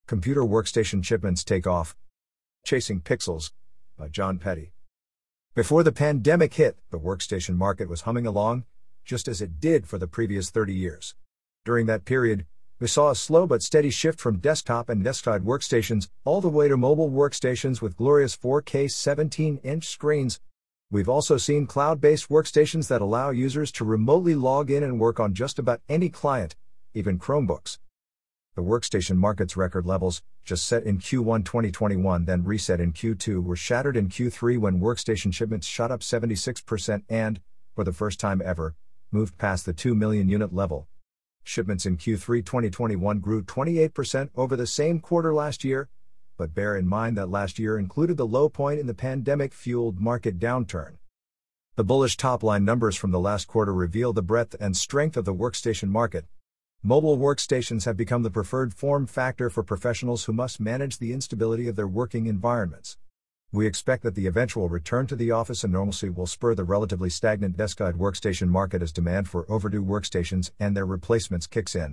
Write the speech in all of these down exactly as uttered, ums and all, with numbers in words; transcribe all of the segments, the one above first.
Computer workstation shipments take off. Chasing Pixels, by Jon Peddie. Before the pandemic hit, the workstation market was humming along, just as it did for the previous thirty years. During that period, we saw a slow but steady shift from desktop and desk-side workstations all the way to mobile workstations with glorious four K seventeen-inch screens. We've also seen cloud-based workstations that allow users to remotely log in and work on just about any client, even Chromebooks. The workstation market's record levels, just set in Q one twenty twenty-one then reset in Q two, were shattered in Q three when workstation shipments shot up seventy-six percent and, for the first time ever, moved past the two million unit level. Shipments in Q three twenty twenty-one grew twenty-eight percent over the same quarter last year, but bear in mind that last year included the low point in the pandemic-fueled market downturn. The bullish top-line numbers from the last quarter reveal the breadth and strength of the workstation market. Mobile workstations have become the preferred form factor for professionals who must manage the instability of their working environments. We expect that the eventual return to the office and normalcy will spur the relatively stagnant desk-side workstation market as demand for overdue workstations and their replacements kicks in.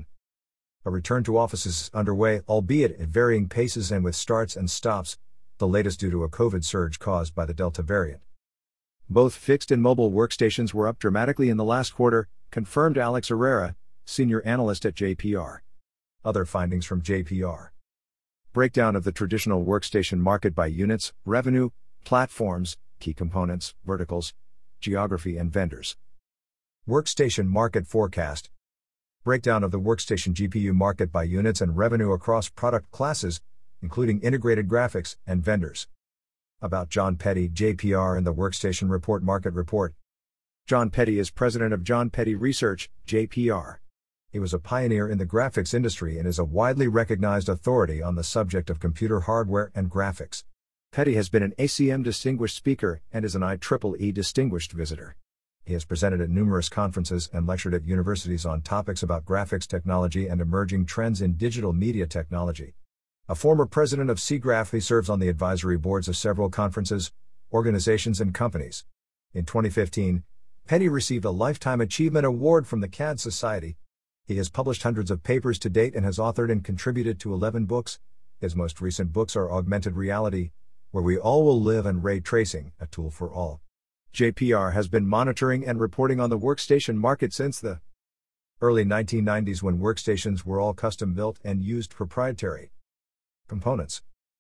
A return to offices is underway, albeit at varying paces and with starts and stops, the latest due to a COVID surge caused by the Delta variant. Both fixed and mobile workstations were up dramatically in the last quarter, confirmed Alex Herrera, senior analyst at J P R. Other findings from J P R. Breakdown of the traditional workstation market by units, revenue, platforms, key components, verticals, geography and vendors. Workstation market forecast. Breakdown of the workstation G P U market by units and revenue across product classes, including integrated graphics and vendors. About Jon Peddie, J P R and the Workstation Report Market Report. Jon Peddie is president of Jon Peddie Research, J P R. He was a pioneer in the graphics industry and is a widely recognized authority on the subject of computer hardware and graphics. Peddie has been an A C M Distinguished Speaker and is an I triple E Distinguished Visitor. He has presented at numerous conferences and lectured at universities on topics about graphics technology and emerging trends in digital media technology. A former president of SIGGRAPH, he serves on the advisory boards of several conferences, organizations and companies. In twenty fifteen, Peddie received a Lifetime Achievement Award from the C A D Society. He has published hundreds of papers to date and has authored and contributed to eleven books. His most recent books are Augmented Reality, Where We All Will Live, and Ray Tracing, A Tool for All. J P R has been monitoring and reporting on the workstation market since the early nineteen nineties, when workstations were all custom-built and used proprietary components.